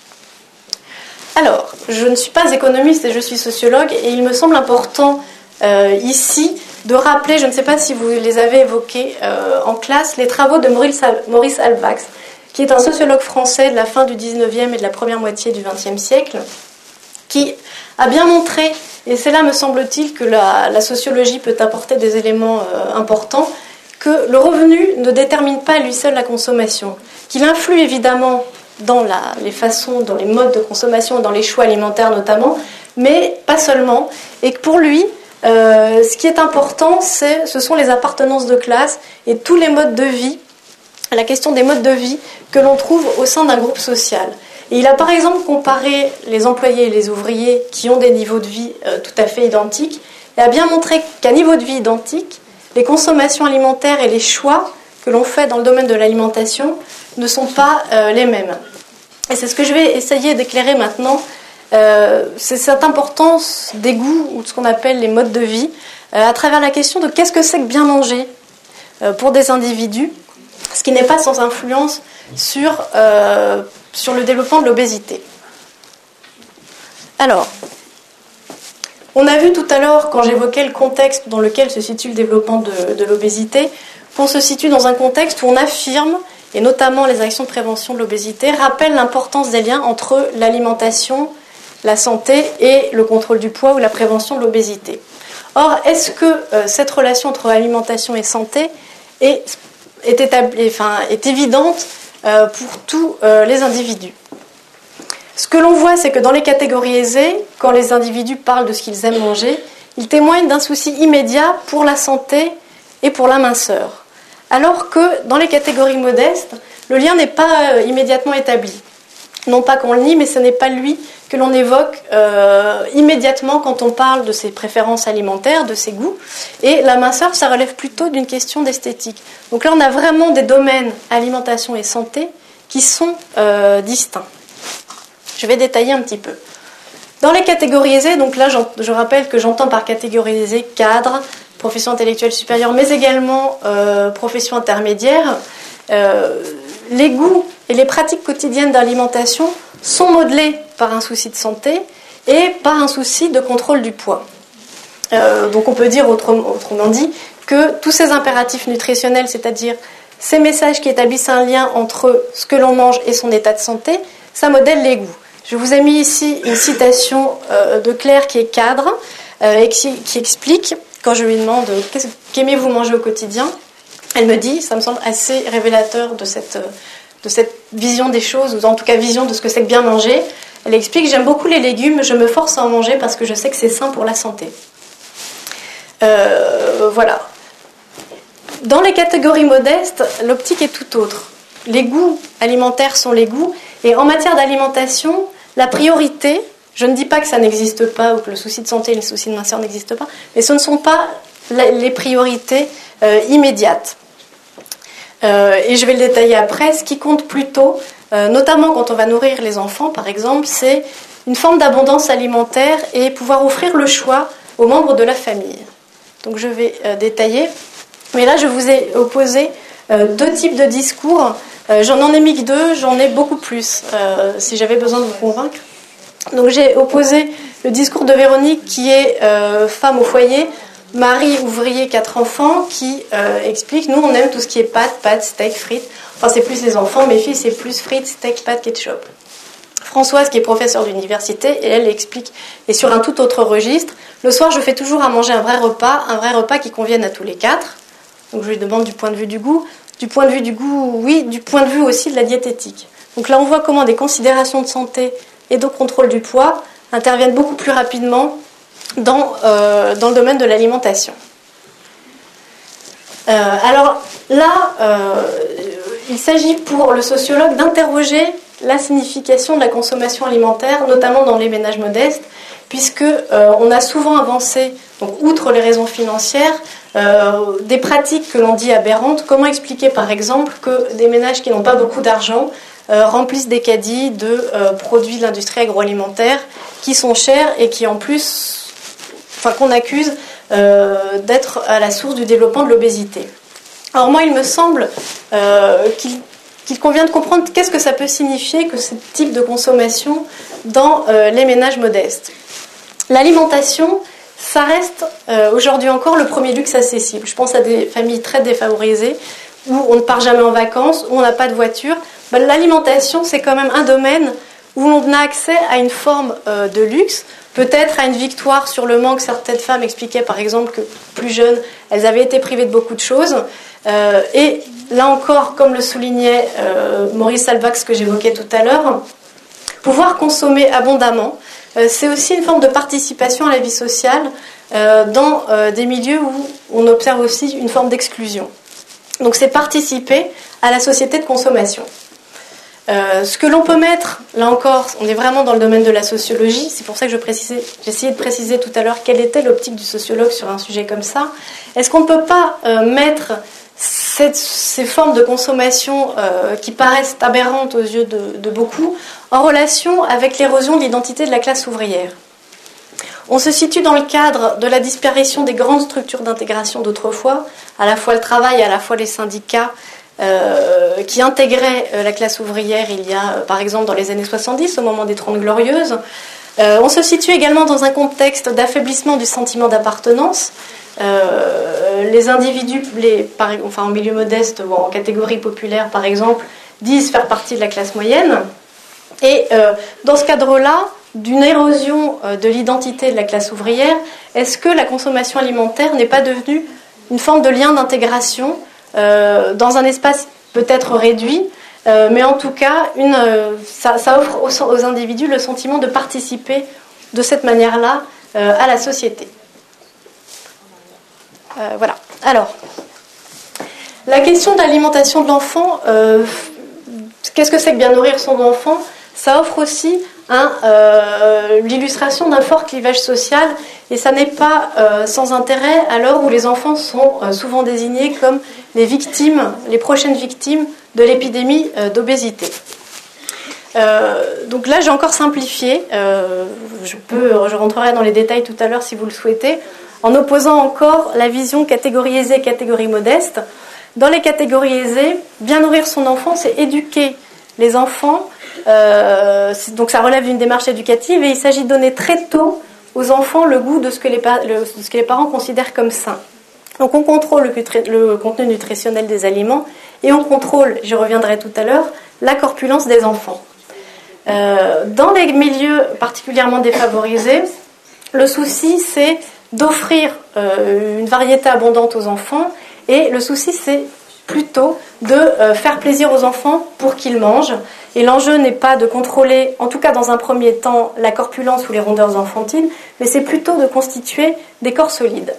Alors, je ne suis pas économiste et je suis sociologue, et il me semble important euh, ici de rappeler, je ne sais pas si vous les avez évoqués euh, en classe, les travaux de Maurice, Al- Maurice Halbwachs, qui est un sociologue français de la fin du dix-neuvième et de la première moitié du vingtième siècle, qui a bien montré, et c'est là, me semble-t-il, que la, la sociologie peut apporter des éléments euh, importants, que le revenu ne détermine pas à lui seul la consommation, qu'il influe évidemment dans la, les façons, dans les modes de consommation, dans les choix alimentaires notamment, mais pas seulement, et que pour lui, euh, ce qui est important, c'est, ce sont les appartenances de classe et tous les modes de vie, la question des modes de vie que l'on trouve au sein d'un groupe social. Et il a par exemple comparé les employés et les ouvriers qui ont des niveaux de vie euh, tout à fait identiques, et a bien montré qu'à niveau de vie identique, les consommations alimentaires et les choix que l'on fait dans le domaine de l'alimentation ne sont pas euh, les mêmes. Et c'est ce que je vais essayer d'éclairer maintenant. Euh, c'est cette importance des goûts, ou de ce qu'on appelle les modes de vie, euh, à travers la question de qu'est-ce que c'est que bien manger euh, pour des individus, ce qui n'est pas sans influence sur, euh, sur le développement de l'obésité. Alors, on a vu tout à l'heure, quand j'évoquais le contexte dans lequel se situe le développement de, de l'obésité, qu'on se situe dans un contexte où on affirme, et notamment les actions de prévention de l'obésité, rappellent l'importance des liens entre l'alimentation, la santé et le contrôle du poids ou la prévention de l'obésité. Or, est-ce que euh, cette relation entre alimentation et santé est, est, établie, enfin, est évidente euh, pour tous euh, les individus ? Ce que l'on voit, c'est que dans les catégories aisées, quand les individus parlent de ce qu'ils aiment manger, ils témoignent d'un souci immédiat pour la santé et pour la minceur. Alors que dans les catégories modestes, le lien n'est pas euh, immédiatement établi. Non pas qu'on le nie, mais ce n'est pas lui que l'on évoque euh, immédiatement quand on parle de ses préférences alimentaires, de ses goûts. Et la minceur, ça relève plutôt d'une question d'esthétique. Donc là, on a vraiment des domaines alimentation et santé qui sont euh, distincts. Je vais détailler un petit peu. Dans les catégoriser, donc là je rappelle que j'entends par catégoriser cadre, profession intellectuelle supérieure, mais également euh, profession intermédiaire, euh, les goûts et les pratiques quotidiennes d'alimentation sont modelés par un souci de santé et par un souci de contrôle du poids. Euh, donc on peut dire autrement, autrement dit que tous ces impératifs nutritionnels, c'est-à-dire ces messages qui établissent un lien entre ce que l'on mange et son état de santé, ça modèle les goûts. Je vous ai mis ici une citation euh, de Claire qui est cadre euh, et qui, qui explique, quand je lui demande qu'est-ce, qu'aimez-vous manger au quotidien, elle me dit, ça me semble assez révélateur de cette, de cette vision des choses, ou en tout cas vision de ce que c'est que bien manger. Elle explique, j'aime beaucoup les légumes, je me force à en manger parce que je sais que c'est sain pour la santé. Euh, voilà. Dans les catégories modestes, l'optique est tout autre. Les goûts alimentaires sont les goûts, et en matière d'alimentation, la priorité, je ne dis pas que ça n'existe pas ou que le souci de santé et le souci de minceur n'existent pas, mais ce ne sont pas les priorités euh, immédiates. Euh, et je vais le détailler après. Ce qui compte plutôt, euh, notamment quand on va nourrir les enfants, par exemple, c'est une forme d'abondance alimentaire et pouvoir offrir le choix aux membres de la famille. Donc je vais euh, détailler. Mais là, je vous ai opposé euh, deux types de discours. Euh, j'en en ai mis que deux, j'en ai beaucoup plus, euh, si j'avais besoin de vous convaincre. Donc j'ai opposé le discours de Véronique, qui est euh, femme au foyer, mari ouvrier, quatre enfants, qui euh, explique, nous on aime tout ce qui est pâtes, pâtes, steak, frites. Enfin c'est plus les enfants, mes filles c'est plus frites, steak, pâtes, ketchup. Françoise, qui est professeure d'université, et elle explique, et sur un tout autre registre, le soir je fais toujours à manger un vrai repas, un vrai repas qui convienne à tous les quatre. Donc je lui demande du point de vue du goût. Du point de vue du goût, oui, du point de vue aussi de la diététique. Donc là on voit comment des considérations de santé et de contrôle du poids interviennent beaucoup plus rapidement dans, euh, dans le domaine de l'alimentation. Euh, alors là, euh, il s'agit pour le sociologue d'interroger la signification de la consommation alimentaire, notamment dans les ménages modestes, puisque euh, on a souvent avancé, donc outre les raisons financières, euh, des pratiques que l'on dit aberrantes. Comment expliquer par exemple que des ménages qui n'ont pas beaucoup d'argent euh, remplissent des caddies de euh, produits de l'industrie agroalimentaire qui sont chers et qui en plus, enfin qu'on accuse euh, d'être à la source du développement de l'obésité. Alors moi, il me semble euh, qu'il qu'il convient de comprendre qu'est-ce que ça peut signifier que ce type de consommation dans euh, les ménages modestes. L'alimentation, ça reste euh, aujourd'hui encore le premier luxe accessible. Je pense à des familles très défavorisées où on ne part jamais en vacances, où on n'a pas de voiture. Ben, l'alimentation, c'est quand même un domaine où on a accès à une forme euh, de luxe, peut-être à une victoire sur le manque. Certaines femmes expliquaient par exemple que plus jeunes, elles avaient été privées de beaucoup de choses. Euh, et là encore, comme le soulignait euh, Maurice Salvax, que j'évoquais tout à l'heure, pouvoir consommer abondamment, euh, c'est aussi une forme de participation à la vie sociale euh, dans euh, des milieux où on observe aussi une forme d'exclusion. Donc c'est participer à la société de consommation. Euh, ce que l'on peut mettre, là encore, on est vraiment dans le domaine de la sociologie, c'est pour ça que je précisais, j'ai essayé de préciser tout à l'heure quelle était l'optique du sociologue sur un sujet comme ça. Est-ce qu'on ne peut pas euh, mettre cette, ces formes de consommation euh, qui paraissent aberrantes aux yeux de, de beaucoup en relation avec l'érosion de l'identité de la classe ouvrière? On se situe dans le cadre de la disparition des grandes structures d'intégration d'autrefois, à la fois le travail, à la fois les syndicats, Euh, qui intégrait euh, la classe ouvrière il y a, euh, par exemple, dans les années soixante-dix, au moment des Trente Glorieuses. Euh, on se situe également dans un contexte d'affaiblissement du sentiment d'appartenance. Euh, les individus, les, par, enfin en milieu modeste ou en catégorie populaire, par exemple, disent faire partie de la classe moyenne. Et euh, dans ce cadre-là, d'une érosion euh, de l'identité de la classe ouvrière, est-ce que la consommation alimentaire n'est pas devenue une forme de lien d'intégration Euh, dans un espace peut-être réduit, euh, mais en tout cas, une, euh, ça, ça offre aux, aux individus le sentiment de participer de cette manière-là euh, à la société. Euh, voilà. Alors, la question de l'alimentation de l'enfant, euh, qu'est-ce que c'est que bien nourrir son enfant? Ça offre aussi hein, euh, l'illustration d'un fort clivage social, et ça n'est pas euh, sans intérêt à l'heure où les enfants sont euh, souvent désignés comme les victimes, les prochaines victimes de l'épidémie euh, d'obésité. Euh, donc là, j'ai encore simplifié. Euh, je peux, je rentrerai dans les détails tout à l'heure si vous le souhaitez, en opposant encore la vision catégorie aisée et catégorie modeste. Dans les catégories aisées, bien nourrir son enfant, c'est éduquer les enfants. Euh, donc ça relève d'une démarche éducative et il s'agit de donner très tôt aux enfants le goût de ce que les, pa- le, de ce que les parents considèrent comme sain. Donc on contrôle le, le contenu nutritionnel des aliments et on contrôle, j'y reviendrai tout à l'heure, la corpulence des enfants. Euh, dans les milieux particulièrement défavorisés, le souci c'est d'offrir euh, une variété abondante aux enfants et le souci c'est plutôt de euh, faire plaisir aux enfants pour qu'ils mangent. Et l'enjeu n'est pas de contrôler, en tout cas dans un premier temps, la corpulence ou les rondeurs enfantines, mais c'est plutôt de constituer des corps solides.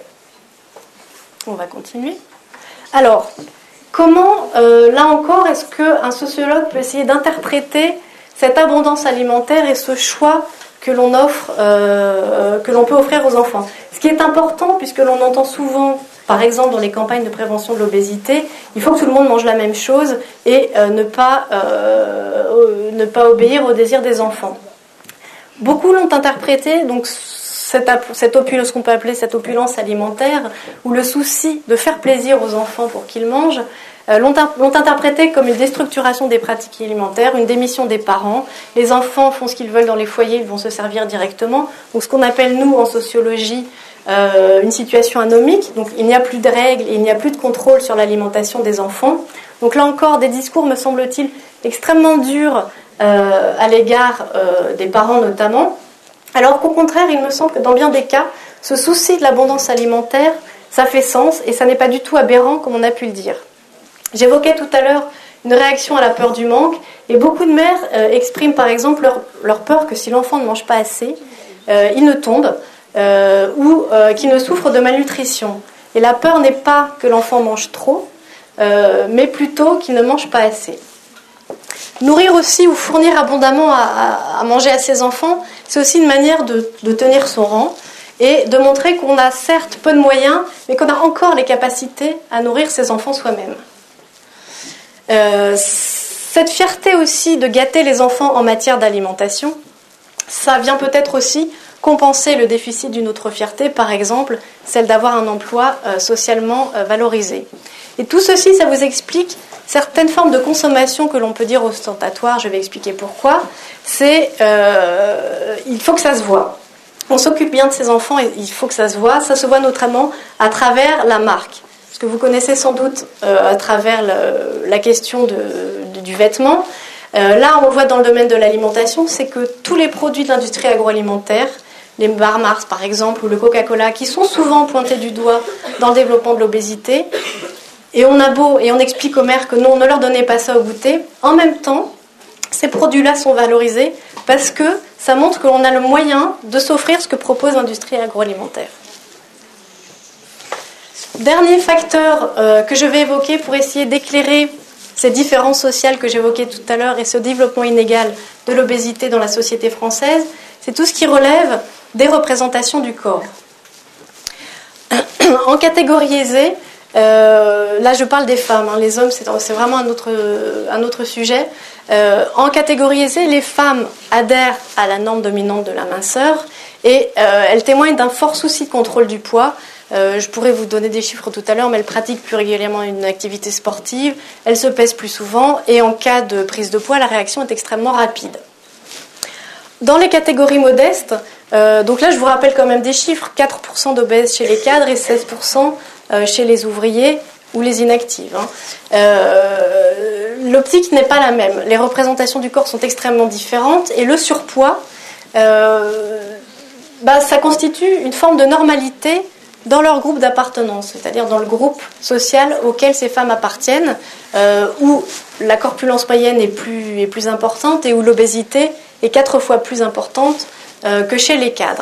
On va continuer. Alors, comment, euh, là encore, est-ce qu'un sociologue peut essayer d'interpréter cette abondance alimentaire et ce choix que l'on offre, euh, que l'on peut offrir aux enfants? Ce qui est important, puisque l'on entend souvent, par exemple dans les campagnes de prévention de l'obésité, il faut que tout le monde mange la même chose et euh, ne pas, euh, ne pas obéir aux désirs des enfants. Beaucoup l'ont interprété, donc cette, cette opulence, ce qu'on peut appeler cette opulence alimentaire, ou le souci de faire plaisir aux enfants pour qu'ils mangent, euh, l'ont, l'ont interprété comme une déstructuration des pratiques alimentaires, une démission des parents. Les enfants font ce qu'ils veulent dans les foyers, ils vont se servir directement. Donc ce qu'on appelle nous en sociologie euh, une situation anomique. Donc il n'y a plus de règles, et il n'y a plus de contrôle sur l'alimentation des enfants. Donc là encore, des discours, me semble-t-il, extrêmement durs euh, à l'égard euh, des parents notamment. Alors qu'au contraire, il me semble que dans bien des cas, ce souci de l'abondance alimentaire, ça fait sens et ça n'est pas du tout aberrant comme on a pu le dire. J'évoquais tout à l'heure une réaction à la peur du manque et beaucoup de mères euh, expriment par exemple leur, leur peur que si l'enfant ne mange pas assez, euh, il ne tombe euh, ou euh, qu'il ne souffre de malnutrition. Et la peur n'est pas que l'enfant mange trop, euh, mais plutôt qu'il ne mange pas assez. Nourrir aussi ou fournir abondamment à, à, à manger à ses enfants, c'est aussi une manière de, de tenir son rang et de montrer qu'on a certes peu de moyens, mais qu'on a encore les capacités à nourrir ses enfants soi-même. Euh, cette fierté aussi de gâter les enfants en matière d'alimentation, ça vient peut-être aussi compenser le déficit d'une autre fierté, par exemple celle d'avoir un emploi euh, socialement euh, valorisé. Et tout ceci, ça vous explique certaines formes de consommation que l'on peut dire ostentatoires, je vais expliquer pourquoi. C'est, euh, il faut que ça se voit. On s'occupe bien de ses enfants et il faut que ça se voit. Ça se voit notamment à travers la marque. Ce que vous connaissez sans doute euh, à travers le, la question de, de, du vêtement. Euh, là, on le voit dans le domaine de l'alimentation, c'est que tous les produits de l'industrie agroalimentaire, les barres Mars par exemple, ou le Coca-Cola, qui sont souvent pointés du doigt dans le développement de l'obésité, et on a beau, et on explique aux mères que non, ne leur donnez pas ça au goûter, en même temps, ces produits-là sont valorisés parce que ça montre que l'on a le moyen de s'offrir ce que propose l'industrie agroalimentaire. Dernier facteur euh, que je vais évoquer pour essayer d'éclairer ces différences sociales que j'évoquais tout à l'heure et ce développement inégal de l'obésité dans la société française, c'est tout ce qui relève des représentations du corps. En catégorie aisée, euh, là je parle des femmes, hein, les hommes c'est, c'est vraiment un autre, un autre sujet. Euh, en catégorie aisée, les femmes adhèrent à la norme dominante de la minceur et euh, elles témoignent d'un fort souci de contrôle du poids. Euh, je pourrais vous donner des chiffres tout à l'heure, mais elles pratiquent plus régulièrement une activité sportive, elles se pèsent plus souvent et en cas de prise de poids, la réaction est extrêmement rapide. Dans les catégories modestes, euh, donc là je vous rappelle quand même des chiffres, quatre pour cent d'obèses chez les cadres et seize pour cent chez les ouvriers ou les inactives. Hein. Euh, l'optique n'est pas la même, les représentations du corps sont extrêmement différentes et le surpoids, euh, bah, ça constitue une forme de normalité dans leur groupe d'appartenance, c'est-à-dire dans le groupe social auquel ces femmes appartiennent, euh, où la corpulence moyenne est plus, est plus importante et où l'obésité est quatre fois plus importante euh, que chez les cadres.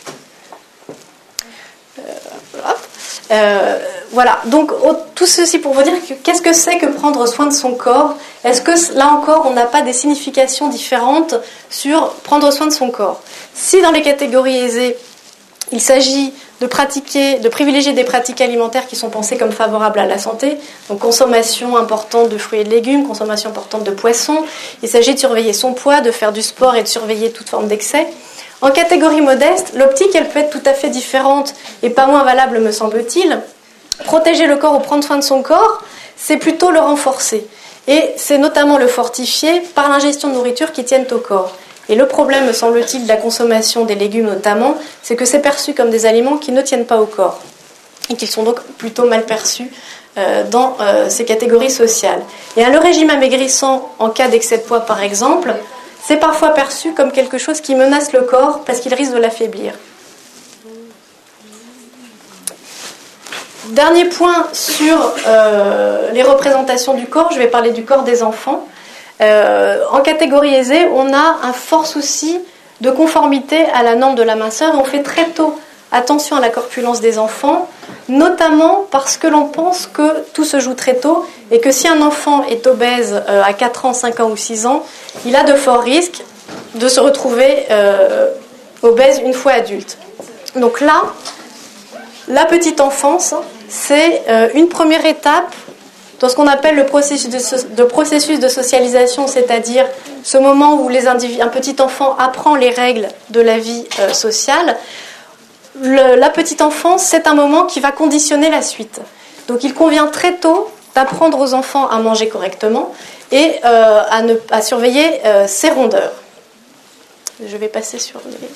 Euh, hop. Euh, voilà, donc tout ceci pour vous dire que qu'est-ce que c'est que prendre soin de son corps? Est-ce que là encore on n'a pas des significations différentes sur prendre soin de son corps? Si dans les catégories aisées il s'agit de pratiquer, de privilégier des pratiques alimentaires qui sont pensées comme favorables à la santé, donc consommation importante de fruits et de légumes, consommation importante de poissons. Il s'agit de surveiller son poids, de faire du sport et de surveiller toute forme d'excès. En catégorie modeste, l'optique, elle peut être tout à fait différente et pas moins valable, me semble-t-il. Protéger le corps ou prendre soin de son corps, c'est plutôt le renforcer. Et c'est notamment le fortifier par l'ingestion de nourriture qui tiennent au corps. Et le problème, me semble-t-il, de la consommation des légumes notamment, c'est que c'est perçu comme des aliments qui ne tiennent pas au corps et qu'ils sont donc plutôt mal perçus euh, dans euh, ces catégories sociales. Et hein, le régime amaigrissant, en cas d'excès de poids par exemple, c'est parfois perçu comme quelque chose qui menace le corps parce qu'il risque de l'affaiblir. Dernier point sur euh, les représentations du corps, je vais parler du corps des enfants. Euh, en catégorie aisée, on a un fort souci de conformité à la norme de la minceur. On fait très tôt attention à la corpulence des enfants, notamment parce que l'on pense que tout se joue très tôt et que si un enfant est obèse euh, à quatre ans, cinq ans ou six ans, il a de forts risques de se retrouver euh, obèse une fois adulte. Donc là, la petite enfance, c'est euh, une première étape dans ce qu'on appelle le processus de, so- de processus de socialisation, c'est-à-dire ce moment où les individus, un petit enfant apprend les règles de la vie euh, sociale. Le, la petite enfance, c'est un moment qui va conditionner la suite. Donc il convient très tôt d'apprendre aux enfants à manger correctement et euh, à, ne, à surveiller euh, ses rondeurs. Je vais passer sur les...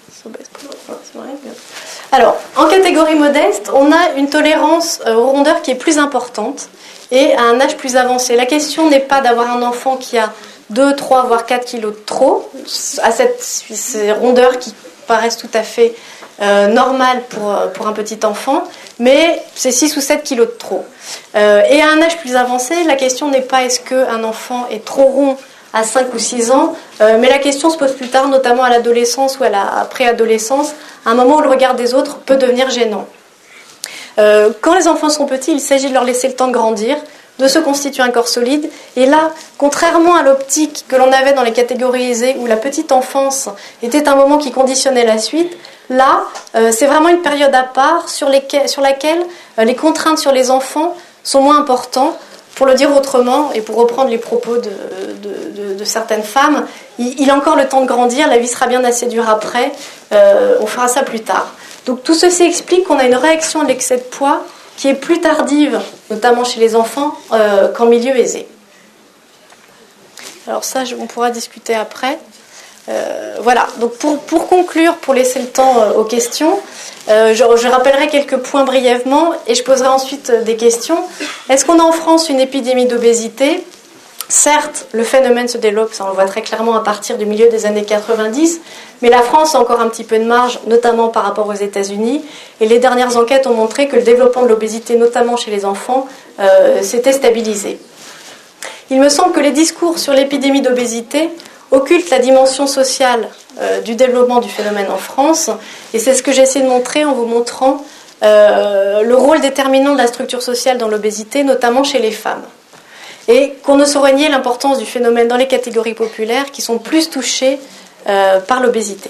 Alors, en catégorie modeste, on a une tolérance aux rondeurs qui est plus importante et à un âge plus avancé. La question n'est pas d'avoir un enfant qui a deux, trois, voire quatre kilos de trop, à cette, ces rondeurs qui paraissent tout à fait euh, normales pour, pour un petit enfant, mais c'est six ou sept kilos de trop. Euh, et à un âge plus avancé, la question n'est pas est-ce qu'un enfant est trop rond à cinq ou six ans, euh, mais la question se pose plus tard, notamment à l'adolescence ou à la préadolescence, à un moment où le regard des autres peut devenir gênant. Euh, quand les enfants sont petits, il s'agit de leur laisser le temps de grandir, de se constituer un corps solide, et là, contrairement à l'optique que l'on avait dans les catégories aisées, où la petite enfance était un moment qui conditionnait la suite, là, euh, c'est vraiment une période à part sur, lesquelles, sur laquelle euh, les contraintes sur les enfants sont moins importantes. Pour le dire autrement, et pour reprendre les propos de, de, de, de certaines femmes, il, il a encore le temps de grandir, la vie sera bien assez dure après, euh, on fera ça plus tard. Donc tout ceci explique qu'on a une réaction à l'excès de poids qui est plus tardive, notamment chez les enfants, euh, qu'en milieu aisé. Alors ça, je, on pourra discuter après. Euh, voilà, donc pour, pour conclure, pour laisser le temps euh, aux questions, euh, je, je rappellerai quelques points brièvement et je poserai ensuite euh, des questions. Est-ce qu'on a en France une épidémie d'obésité ? Certes, le phénomène se développe, ça on le voit très clairement à partir du milieu des années quatre-vingt-dix, mais la France a encore un petit peu de marge, notamment par rapport aux États-Unis, et les dernières enquêtes ont montré que le développement de l'obésité, notamment chez les enfants, euh, s'était stabilisé. Il me semble que les discours sur l'épidémie d'obésité occulte la dimension sociale euh, du développement du phénomène en France, et c'est ce que j'ai essayé de montrer en vous montrant euh, le rôle déterminant de la structure sociale dans l'obésité, notamment chez les femmes. Et qu'on ne saurait nier l'importance du phénomène dans les catégories populaires qui sont plus touchées euh, par l'obésité.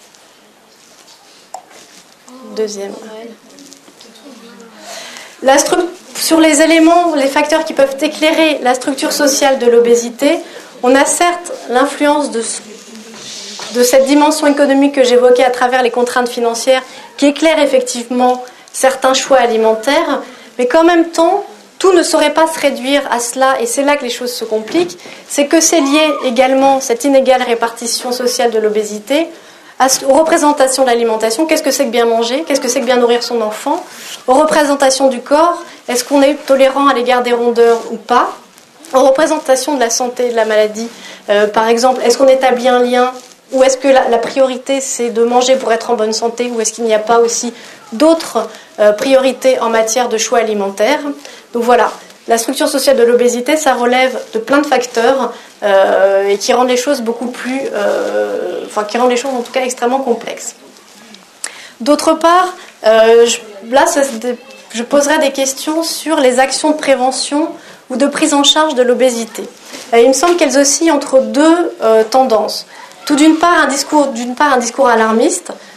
Deuxième. La stru- sur les éléments, les facteurs qui peuvent éclairer la structure sociale de l'obésité, on a certes l'influence de, de cette dimension économique que j'évoquais à travers les contraintes financières qui éclairent effectivement certains choix alimentaires, mais qu'en même temps, tout ne saurait pas se réduire à cela, et c'est là que les choses se compliquent, c'est que c'est lié également, cette inégale répartition sociale de l'obésité, aux représentations de l'alimentation. Qu'est-ce que c'est que bien manger ? Qu'est-ce que c'est que bien nourrir son enfant ? Aux représentations du corps, est-ce qu'on est tolérant à l'égard des rondeurs ou pas ? Aux représentations de la santé et de la maladie, euh, par exemple, est-ce qu'on établit un lien ou est-ce que la, la priorité c'est de manger pour être en bonne santé, ou est-ce qu'il n'y a pas aussi d'autres euh, priorités en matière de choix alimentaires ? Donc voilà, la structure sociale de l'obésité, ça relève de plein de facteurs euh, et qui rendent les choses beaucoup plus, euh, enfin qui rendent les choses en tout cas extrêmement complexes. D'autre part, euh, je, là, je poserai des questions sur les actions de prévention ou de prise en charge de l'obésité. Euh, il me semble qu'elles oscillent entre deux euh, tendances. Tout d'une part, un discours, d'une part, un discours alarmiste,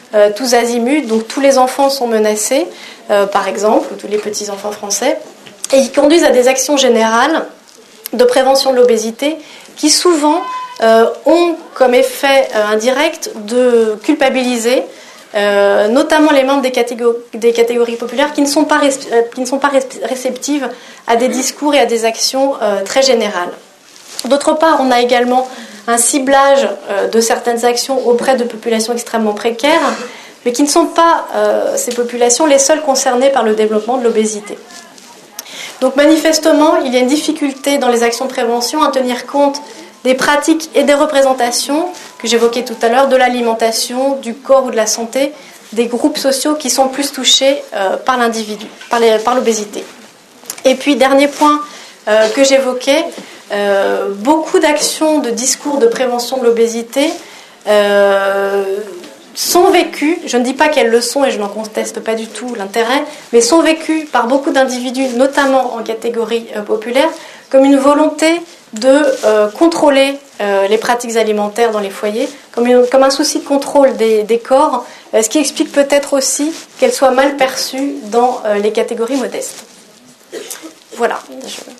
euh, tous azimuts, donc tous les enfants sont menacés, euh, par exemple, ou tous les petits-enfants français, et qui conduisent à des actions générales de prévention de l'obésité qui souvent euh, ont comme effet euh, indirect de culpabiliser euh, notamment les membres des catégories, des catégories populaires qui ne sont pas, euh, qui ne sont pas réceptives à des discours et à des actions euh, très générales. D'autre part, on a également un ciblage euh, de certaines actions auprès de populations extrêmement précaires, mais qui ne sont pas, euh, ces populations, les seules concernées par le développement de l'obésité. Donc manifestement, il y a une difficulté dans les actions de prévention à tenir compte des pratiques et des représentations que j'évoquais tout à l'heure, de l'alimentation, du corps ou de la santé, des groupes sociaux qui sont plus touchés euh, par l'individu, par, les, par l'obésité. Et puis, dernier point euh, que j'évoquais, euh, beaucoup d'actions de discours de prévention de l'obésité euh, sont vécues, je ne dis pas qu'elles le sont et je n'en conteste pas du tout l'intérêt, mais sont vécues par beaucoup d'individus, notamment en catégorie euh, populaire, comme une volonté de euh, contrôler euh, les pratiques alimentaires dans les foyers, comme, une, comme un souci de contrôle des, des corps, euh, ce qui explique peut-être aussi qu'elles soient mal perçues dans euh, les catégories modestes. Voilà. Je...